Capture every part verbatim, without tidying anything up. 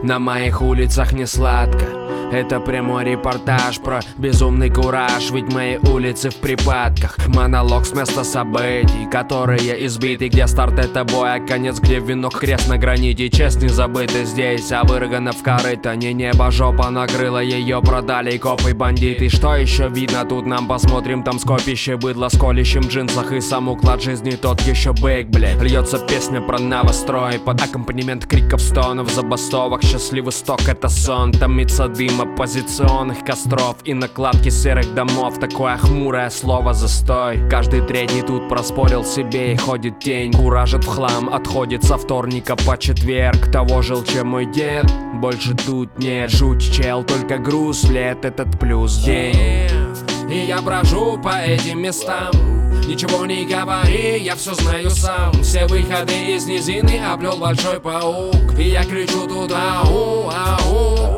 На моих улицах не сладко. Это прямой репортаж про безумный кураж, ведь мои улицы в припадках. Монолог с места событий, которые избиты. Где старт — это бой, а конец, где венок, крест на граните. Честь не забыта здесь, а выргана в корыто. Не небо, жопа накрыла, ее продали копы бандиты. Что еще видно тут, нам посмотрим. Там скопище быдла с колющим в джинсах. И сам уклад жизни тот еще бейк, блядь. Льется песня про новострой под аккомпанемент криков, стонов, забастовок. Счастливый сток — это сон, томится дым оппозиционных костров и накладки серых домов. Такое хмурое слово застой. Каждый третий тут проспорил себе и ходит тень. Куражит в хлам, отходит со вторника по четверг. Того жил, чем мой дед, больше тут нет. Жуть, чел, только груз, лет этот плюс день. И я брожу по этим местам. Ничего не говори, я все знаю сам. Все выходы из низины облел большой паук. И я кричу туда: ау, ау.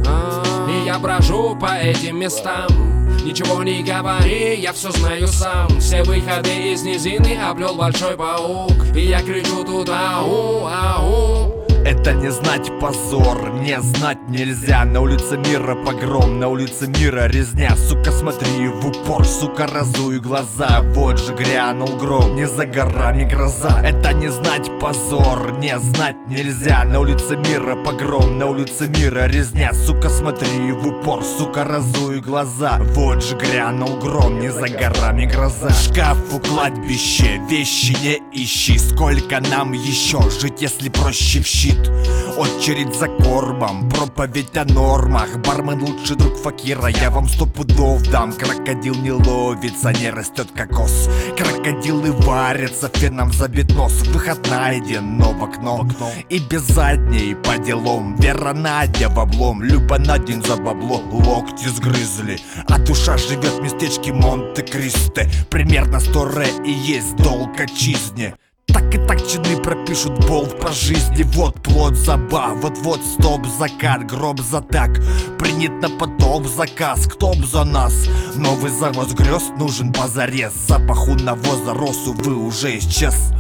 И я брожу по этим местам. Ничего не говори, я все знаю сам. Все выходы из низины облел большой паук. И я кричу туда: ау, ау. Это не знать позор, не знать нельзя. На улице мира погром, на улице мира резня. Сука, смотри в упор, сука, разуй глаза. Вот же грянул гром, не за горами гроза. Это не знать позор, не знать нельзя. На улице мира погром, на улице мира резня. Сука, смотри в упор, сука, разуй глаза. Вот же грянул гром, не за горами гроза. Шкаф у кладбище, вещи не ищи. Сколько нам еще жить, если проще в щит? Очередь за кормом, проповедь о нормах. Бармен лучший друг факира, я вам сто пудов дам. Крокодил не ловится, не растет кокос. Крокодилы варятся, феном забит нос. Выход найден, но в окно. И без задней по делам. Вера Надя в облом, Люба на день за бабло. Локти сгрызли, а душа живет в местечке Монте-Кристо. Примерно сто ре и есть долг отчизне. Так и так чины пропишут болт по жизни. Вот плод забав, вот-вот стоп, закат, гроб за так. Принят на потом заказ, кто б за нас? Новый завоз грез нужен позарез. Запаху навоза рос, увы, уже исчез.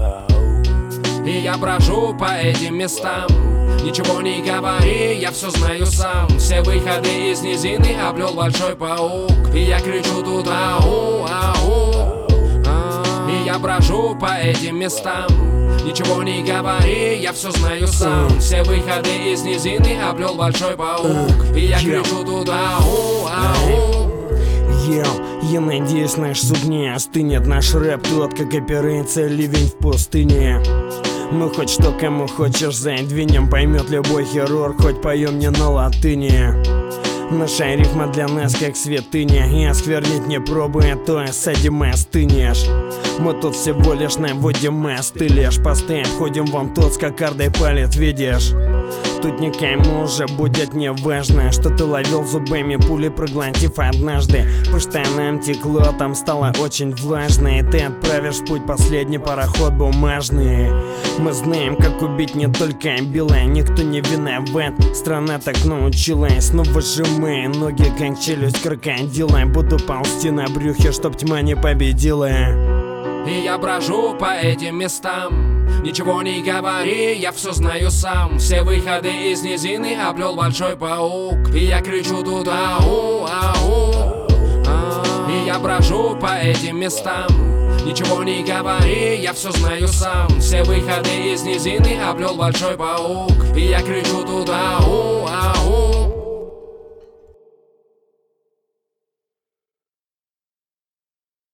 И я брожу по этим местам. Ничего не говори, я все знаю сам. Все выходы из низины облел большой паук. И я кричу туда: ау, ау. И я брожу по этим местам. Ничего не говори, я все знаю сам. Все выходы из низины облел большой паук. И я кричу туда: ау, ау. Йоу, я надеюсь, наш суд не остынет. Наш рэп тот, как операция «Ливень в пустыне». Мы хоть что кому хочешь задвинем, поймет любой хирург, хоть поем не на латыни. Наша рифма для нас как святыня, и осквернить не пробуя, то осадим и остынешь. Мы тут всего лишь наводим, мы остылишь. Постоянно ходим вам тот с кокардой палец, видишь? Тут никому уже будет не важно, что ты ловил зубами пули, проглотив однажды. По штанам текло, там стало очень влажно, и ты отправишь в путь последний пароход бумажный. Мы знаем, как убить не только белое, никто не виноват. Страна так научилась, снова сжимай ноги, как челюсть крокодила. Буду ползти на брюхе, чтоб тьма не победила. И я брожу по этим местам. Ничего не говори, я все знаю сам. Все выходы из низины облел большой паук. И я кричу туда: ау, ау. И я брожу по этим местам. Ничего не говори, я все знаю сам. Все выходы из низины облел большой паук. И я кричу туда: ау, ау.